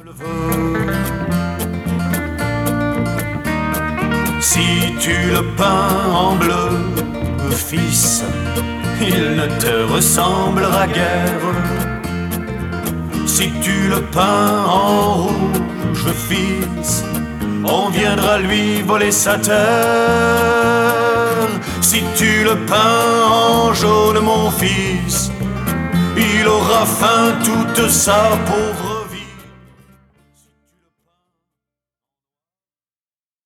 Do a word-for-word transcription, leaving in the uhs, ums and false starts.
le veux. Si tu le peins en bleu, fils, il ne te ressemblera guère. Si tu le peins en rouge, fils, on viendra lui voler sa terre. Si tu le peins en jaune, mon fils, il aura faim toute sa pauvre